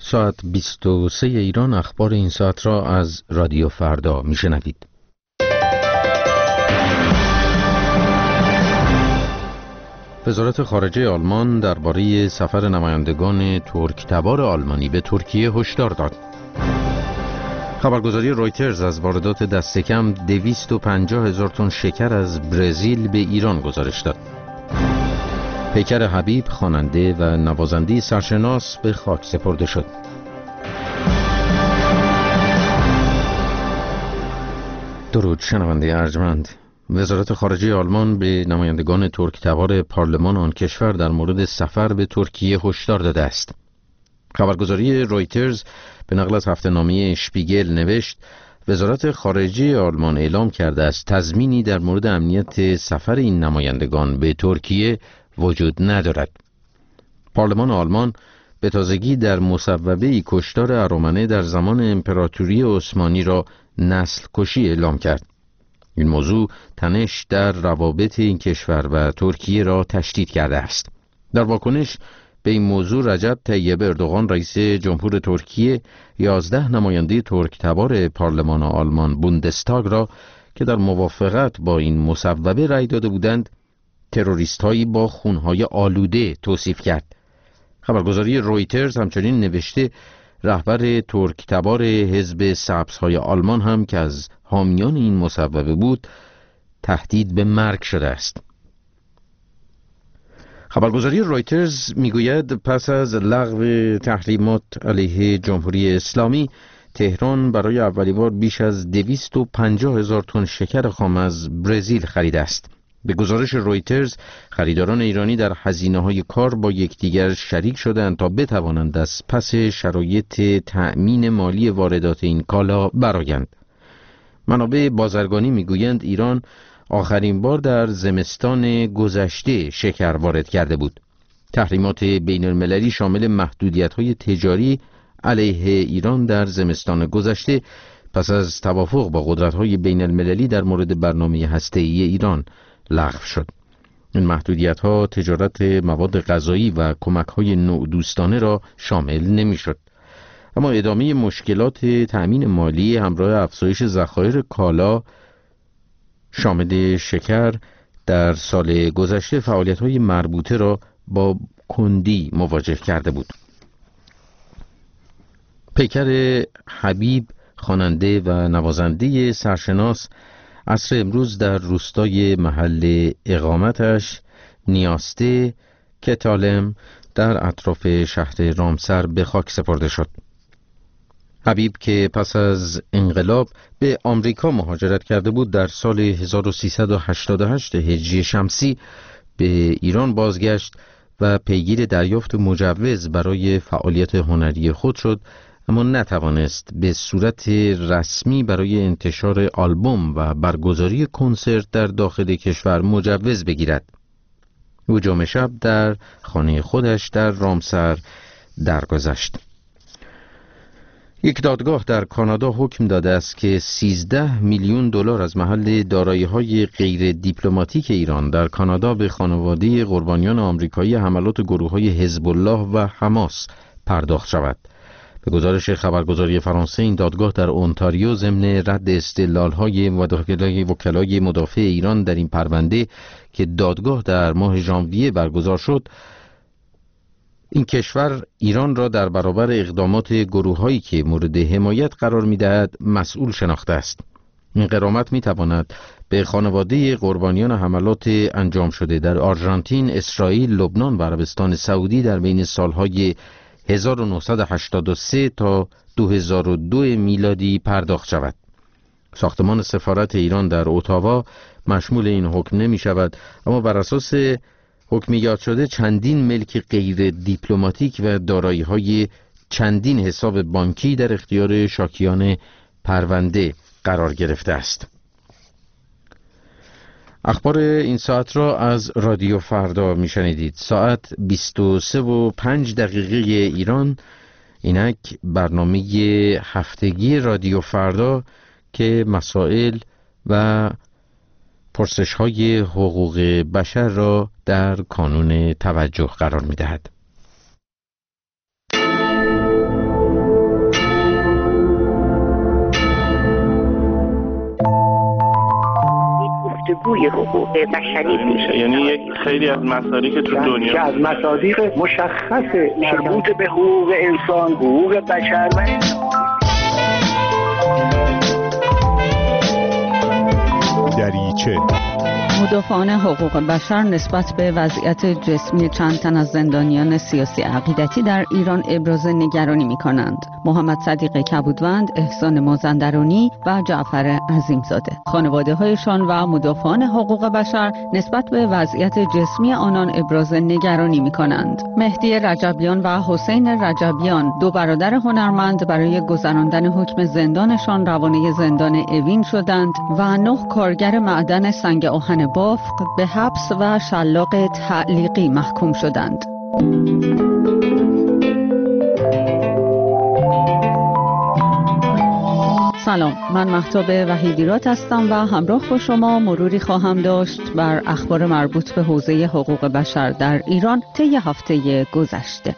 ساعت 23 ایران اخبار این ساعت را از رادیو فردا میشنوید. وزارت خارجه آلمان درباره سفر نمایندگان ترک‌تبار آلمانی به ترکیه هشدار داد. خبرگزاری رویترز از واردات دست کم 250,000 تن شکر از برزیل به ایران گزارش داد. پیکر حبیب خواننده و نوازنده سرشناس به خاک سپرده شد. درود شنونده ارجمند. وزارت خارجه آلمان به نمایندگان ترک‌تبار پارلمان آن کشور در مورد سفر به ترکیه هشدار داده است. خبرگزاری رویترز به نقل از هفته‌نامه شپیگل نوشت وزارت خارجه آلمان اعلام کرده است تضمینی در مورد امنیت سفر این نمایندگان به ترکیه وجود ندارد. پارلمان آلمان به تازگی در مصوبه‌ای کشتار ارامنه در زمان امپراتوری عثمانی را نسل کشی اعلام کرد. این موضوع تنش در روابط این کشور و ترکیه را تشدید کرده است. در واکنش به این موضوع رجب طیب اردوغان رئیس جمهور ترکیه 11 نماینده ترک‌تبار پارلمان آلمان بوندستاگ را که در موافقت با این مصوبه رأی داده بودند تروریست‌هایی با خون‌های آلوده توصیف کرد. خبرگزاری رویترز همچنین نوشته رهبر ترک‌تبار حزب سبزهای آلمان هم که از حامیان این مصوبه بود تهدید به مرگ شده است. خبرگزاری رویترز میگوید پس از لغو تحریمات علیه جمهوری اسلامی تهران برای اولین بار بیش از 250,000 تن شکر خام از برزیل خریده است. به گزارش رویترز خریداران ایرانی در هزینه‌های کار با یکدیگر شریک شدند تا بتوانند از پس شرایط تأمین مالی واردات این کالا برآیند. منابع بازرگانی میگویند ایران آخرین بار در زمستان گذشته شکر وارد کرده بود. تحریمات بین المللی شامل محدودیت‌های تجاری علیه ایران در زمستان گذشته پس از توافق با قدرت‌های بین المللی در مورد برنامه هسته‌ای ایران لغو شد. این محدودیت‌ها تجارت مواد غذایی و کمک‌های نوع‌دوستانه را شامل نمی‌شد. اما ادامه مشکلات تأمین مالی همراه افزایش ذخایر کالا شامل شکر در سال گذشته فعالیت‌های مربوطه را با کندی مواجه کرده بود. پیکر حبیب خواننده و نوازنده سرشناس عصر امروز در روستای محل اقامتش نیاسته کتالم در اطراف شهر رامسر به خاک سپرده شد. حبیب که پس از انقلاب به آمریکا مهاجرت کرده بود در سال 1388 هجری شمسی به ایران بازگشت و پیگیر دریافت مجوز برای فعالیت هنری خود شد، اما نتوانست به صورت رسمی برای انتشار آلبوم و برگزاری کنسرت در داخل کشور مجوز بگیرد. او جمعه شب در خانه خودش در رامسر درگذشت. یک دادگاه در کانادا حکم داده است که 13 میلیون دلار از محل دارایی‌های غیر دیپلماتیک ایران در کانادا به خانواده قربانیان آمریکایی حملات گروه‌های حزب الله و حماس پرداخت شود. به گزارش خبرگزاری فرانسه این دادگاه در اونتاریو ضمن رد استدلال‌های وکلای مدافع ایران در این پرونده که دادگاه در ماه ژانویه برگزار شد، این کشور ایران را در برابر اقدامات گروه‌هایی که مورد حمایت قرار می‌دهد مسئول شناخته است. این غرامت می‌تواند به خانواده قربانیان حملات انجام شده در آرژانتین، اسرائیل، لبنان و عربستان سعودی در بین سال‌های 1983 تا 2002 میلادی پرداخت شود. ساختمان سفارت ایران در اتاوا مشمول این حکم نمی شود، اما بر اساس حکم یاد شده چندین ملک غیر دیپلماتیک و دارایی‌های چندین حساب بانکی در اختیار شاکیان پرونده قرار گرفته است. اخبار این ساعت را از رادیو فردا میشنیدید. ساعت 23:05 ایران. اینک برنامه هفتگی رادیو فردا که مسائل و پرسش‌های حقوق بشر را در کانون توجه قرار می‌دهد. بازگوی حقوق بشری میشه. یعنی یک خیلی از مسائلی که تو دنیا که از مصادیق مشخص مربوط به حقوق انسان، حقوق بشر و دریچه. مدافعان حقوق بشر نسبت به وضعیت جسمی چند تن از زندانیان سیاسی عقیدتی در ایران ابراز نگرانی می‌کنند. محمد صدیق کبودوند، احسان مازندرانی و جعفر عظیمزاده. خانواده‌هایشان و مدافعان حقوق بشر نسبت به وضعیت جسمی آنان ابراز نگرانی می‌کنند. مهدی رجبیان و حسین رجبیان، دو برادر هنرمند، برای گذراندن حکم زندانشان روانه زندان اوین شدند و 9 کارگر معدن سنگ آهن بافق به حبس و شلاق تعلیقی محکوم شدند. سلام، من مهتاب وحیدیرات هستم و همراه با شما مروری خواهم داشت بر اخبار مربوط به حوزه حقوق بشر در ایران طی هفته گذشته.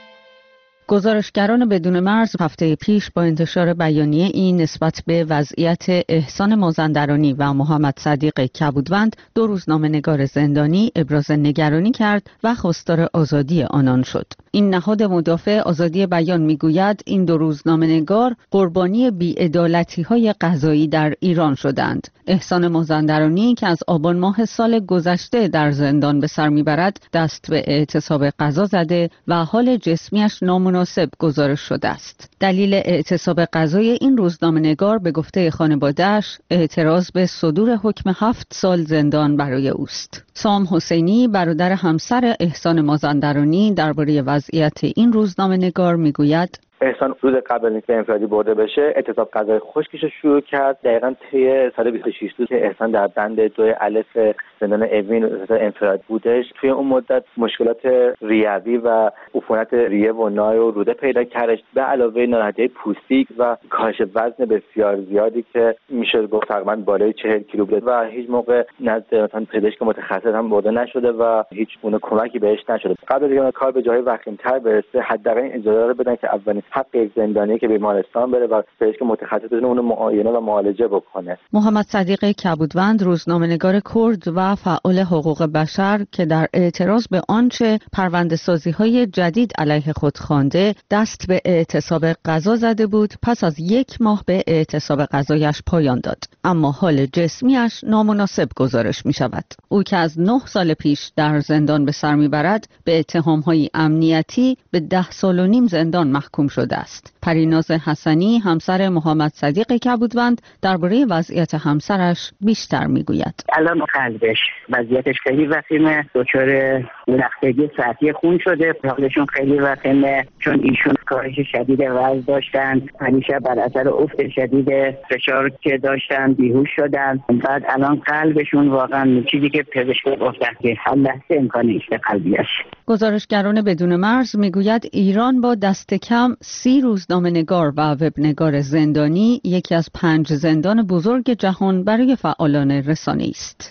گزارشگران بدون مرز هفته پیش با انتشار بیانیه این نسبت به وضعیت احسان مازندرانی و محمد صدیق کبودوند، 2 روزنامه‌نگار زندانی ابراز نگرانی کرد و خواستار آزادی آنان شد. این نهاد مدافع آزادی بیان میگوید این 2 روزنامه‌نگار قربانی بی‌عدالتی‌های قضایی در ایران شدند. احسان مازندرانی که از آبان ماه سال گذشته در زندان به سر میبرد، دست به اعتصاب قضا زده و حال جسمیش نامناسب گزارش شده است. دلیل اعتصاب قضای این روزنامه‌نگار به گفته خانواده‌اش اعتراض به صدور حکم 7 سال زندان برای اوست. سام حسینی، برادر همسر احسان مازندرانی، درباره وضعیت این روزنامه‌نگار میگوید: احسان روز قبل اینکه انفرادی برده بشه اعتصاب قضای خشکش رو شروع کرد. دقیقاً طی سال 26 روز که احسان در بند 2 الف زندان اوین انفراد بودش، توی اون مدت مشکلات ریوی و عفونت ریه و نای و روده پیدا کردش، به علاوه ناراحتی پوستی و کاهش وزن بسیار زیادی که میشه گفت تقریباً بالای 40 کیلو بود و هیچ موقع نزد مثلا پزشک متخصص هم برده نشده و هیچ گونه کمکی بهش نشده. قبل از اینکه کار به جای وخیم‌تر برسه، حداقل این اجازه رو بدن که اولین حق یک زندانی که بیمارستان بره و پزشک متخصص اون معاینه و معالجه بکنه. محمد صدیق کبودوند، روزنامه‌نگار کرد و فعال حقوق بشر که در اعتراض به آنچه پرونده‌سازی‌های جدید علیه خود خوانده دست به اعتصاب قضا زده بود، پس از 1 ماه به اعتصاب قضایش پایان داد، اما حال جسمیش نامناسب گزارش می‌شود. او که از 9 سال پیش در زندان به سر می‌برد، به اتهام‌های امنیتی به 10 سال و نیم زندان محکوم شده است. پریناز حسنی، همسر محمد صدیق کبودوند، درباره وضعیت همسرش بیشتر میگوید. الان قلبش وضعیتش خیلی وخیمه، دچار لختگی سطحی خون شده، حالشون خیلی وخیمه چون ایشون کاهش شدید وزن داشتن، همیشه بر اثر افت شدید فشار که داشتن بیهوش شدن. بعد الان قلبشون واقعا چیزی که پزشک گفتن که هر لحظه امکان ایست قلبیش. گزارشگران بدون مرز میگوید ایران با دست کم 30 روزنامه‌نگار و وبنگار زندانی یکی از 5 زندان بزرگ جهان برای فعالان رسانه‌ای است.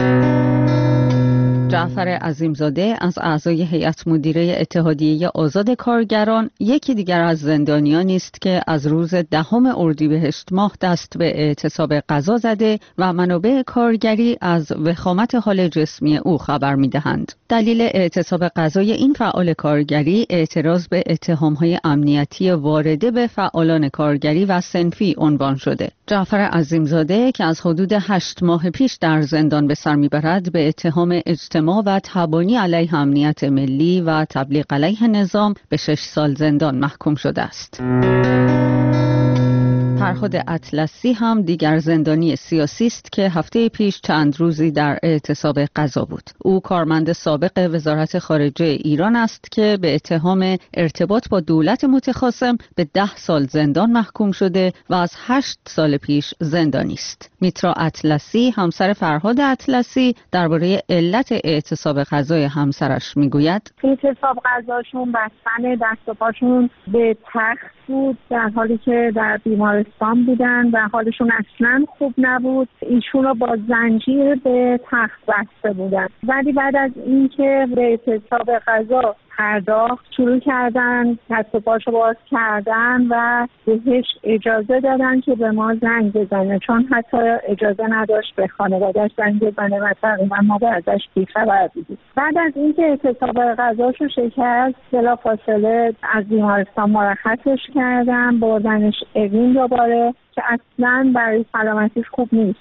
جعفر عظیمزاده از اعضای هیئت مدیره اتحادیه آزاد کارگران، یکی دیگر از زندانیانی است که از روز 10 اردیبهشت ماه دست به اعتصاب قضا زده و منابع کارگری از وخامت حال جسمی او خبر می‌دهند. دلیل اعتصاب قضای این فعال کارگری اعتراض به اتهام‌های امنیتی وارده به فعالان کارگری و صنفی عنوان شده. جعفر عظیمزاده که از حدود 8 ماه پیش در زندان به سر می‌برد، به اتهام اجتماع و تبانی علیه امنیت ملی و تبلیغ علیه نظام به 6 سال زندان محکوم شده است. فرهاد اطلسی هم دیگر زندانی سیاسی است که هفته پیش چند روزی در اعتصاب قضا بود. او کارمند سابق وزارت خارجه ایران است که به اتهام ارتباط با دولت متخاصم به 10 سال زندان محکوم شده و از 8 سال پیش زندانی است. میترا اطلسی، همسر فرهاد اطلسی، درباره علت اعتصاب قضای همسرش میگوید: اعتصاب قضاشون بستن دست و پاشون به تخت بود، در حالی که در بیمارستان بودن و حالشون اصلا خوب نبود. ایشون رو با زنجیر به تخت بسته بودن، ولی بعد از اینکه به اعتصاب قضا پرداخت شروع کردن، دست و پاشو باز کردن و بهش اجازه دادن که به ما زنگ بزنه، چون حتی اجازه نداشت به خانواده‌اش زنگ بزنه و تقریبا ما ازش بی‌خبر بودیم. بعد از اینکه اعتصاب غذاشو شکست، بلافاصله از بیمارستان مرخصش کردن، بردنش اوین دوباره که اصلاً برای سلامتیش خوب نیست.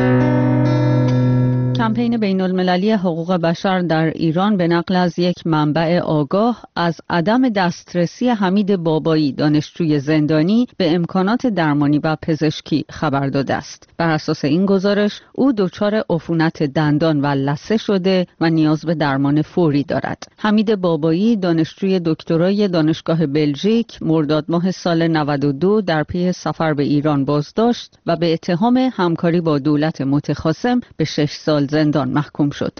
کمپین بین‌المللی حقوق بشر در ایران به نقل از یک منبع آگاه از عدم دسترسی حمید بابایی، دانشجوی زندانی، به امکانات درمانی و پزشکی خبر داده است. بر اساس این گزارش او دچار عفونت دندان و لثه شده و نیاز به درمان فوری دارد. حمید بابایی دانشجوی دکترای دانشگاه بلژیک مرداد ماه سال 92 در پی سفر به ایران بازداشت و به اتهام همکاری با دولت متخاصم به 6 سال زندان محکوم شد.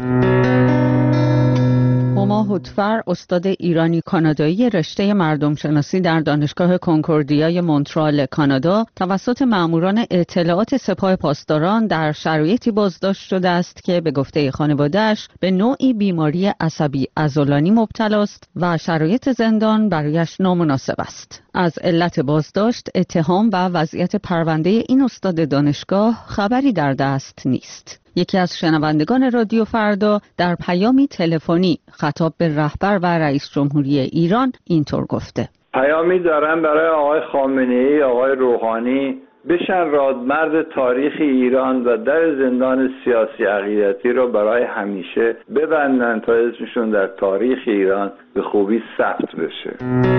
هما هوتفر، استاد ایرانی کانادایی رشته مردم شناسی در دانشگاه کنکوردیای مونترال کانادا، توسط ماموران اطلاعات سپاه پاسداران در شرایطی بازداشت شده است که به گفته خانواده‌اش به نوعی بیماری عصبی عضلانی مبتلا است و شرایط زندان برایش نامناسب است. از علت بازداشت، اتهام و وضعیت پرونده این استاد دانشگاه خبری در دست نیست. یکی از شنوندگان رادیو فردا در پیامی تلفنی خطاب به رهبر و رئیس جمهوری ایران اینطور گفته: پیامی دارم برای آقای خامنه‌ای، آقای روحانی، بشن رادمرد تاریخ ایران و در زندان سیاسی عقیدتی رو برای همیشه ببندن تا اسمشون در تاریخ ایران به خوبی ثبت بشه.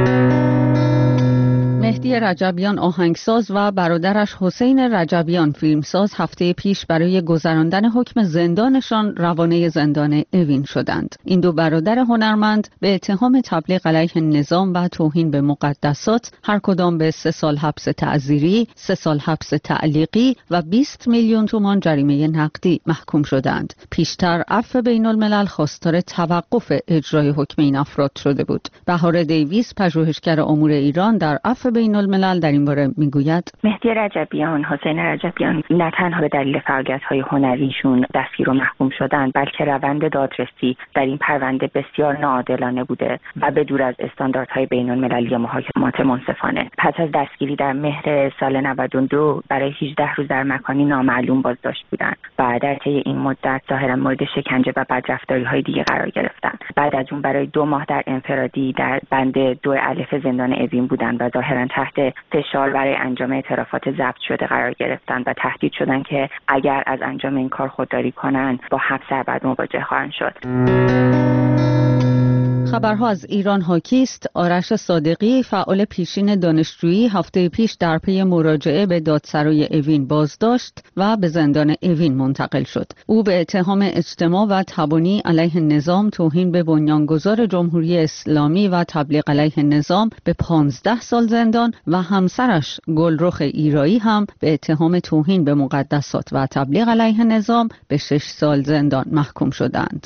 مهدی رجبیان آهنگساز و برادرش حسین رجبیان فیلمساز هفته پیش برای گذراندن حکم زندانشان روانه زندان اوین شدند. این دو برادر هنرمند به اتهام تبلیغ علیه نظام و توهین به مقدسات هر کدام به 3 سال حبس تعزیری، 3 سال حبس تعلیقی و 20 میلیون تومان جریمه نقدی محکوم شدند. پیشتر عفو بین الملل خواستار توقف اجرای حکم این افراد شده بود. بهار دیویس، پژوهشگر امور ایران، در عفو بین الملل در این باره میگوید: مهدی رجبیان، حسین رجبیان نه تنها به دلیل فعالیت‌های هنریشون دستگیر و محکوم شدند، بلکه روند دادرسی در این پرونده بسیار ناعادلانه بوده و به دور از استانداردهای بین‌المللی محاکمات منصفانه. پس از دستگیری در مهر سال 92 برای 18 روز در مکانی نامعلوم بازداشت بودند و در طی این مدت ظاهراً مورد شکنجه و بدرفتاری‌های دیگه قرار گرفتند. بعد از اون برای 2 ماه در انفرادی در بند 2 الف زندان اوین بودند و ظاهراً تحت فشار برای انجام اعترافات ضبط شده قرار گرفتند و تهدید شدند که اگر از انجام این کار خودداری کنند با حبس ابد مواجه خواهند شد. خبرها از ایران حاکی است. آرش صادقی، فعال پیشین دانشجویی، هفته پیش در پی مراجعه به دادسرای اوین بازداشت و به زندان اوین منتقل شد. او به اتهام اجتماع و تبانی علیه نظام، توهین به بنیانگذار جمهوری اسلامی و تبلیغ علیه نظام به 15 سال زندان و همسرش گلرخ ایرایی هم به اتهام توهین به مقدسات و تبلیغ علیه نظام به 6 سال زندان محکوم شدند.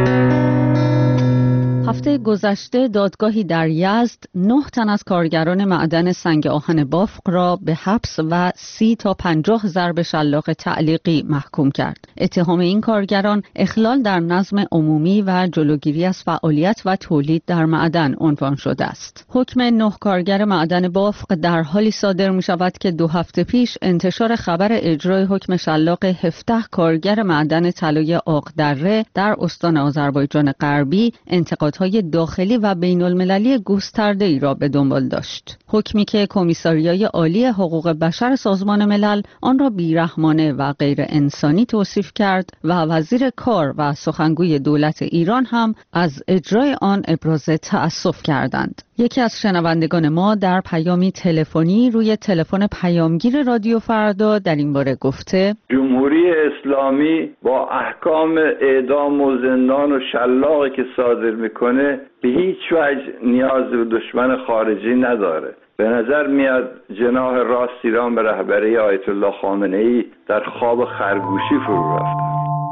هفته گذشته دادگاهی در یزد 9 تن از کارگران معدن سنگ آهن بافق را به حبس و 30 تا 50 ضرب شلاق تعلیقی محکوم کرد. اتهام این کارگران اخلال در نظم عمومی و جلوگیری از فعالیت و تولید در معدن عنوان شده است. حکم 9 کارگر معدن بافق در حالی صادر می شود که 2 هفته پیش انتشار خبر اجرای حکم شلاق 17 کارگر معدن طلای آقدره در استان آذربایجان غربی انتقادهای داخلی و بین المللی گسترده ای را به دنبال داشت. حکمی که کمیساریای عالی حقوق بشر سازمان ملل آن را بیرحمانه و غیر انسانی توصیف کرد و وزیر کار و سخنگوی دولت ایران هم از اجرای آن ابراز تأسف کردند. یکی از شنوندگان ما در پیامی تلفنی روی تلفن پیامگیر رادیو فردا در این باره گفته: جمهوری اسلامی با احکام اعدام و زندان و شلاقی که صادر میکنه به هیچ وجه نیاز به دشمن خارجی نداره. به نظر میاد جناح راست ایران به رهبری آیت الله خامنه‌ای در خواب خرگوشی فرو رفته.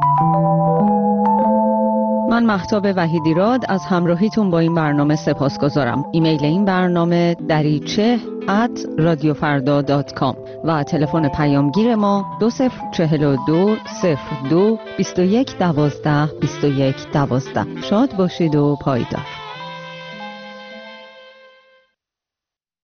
من مهتاب وحیدیراد از همراهیتون با این برنامه سپاسگزارم. ایمیل این برنامه dariche@radiofarda.com و تلفن پیامگیر ما 2042 02 21 12 21 12. شاد باشید و پایدار.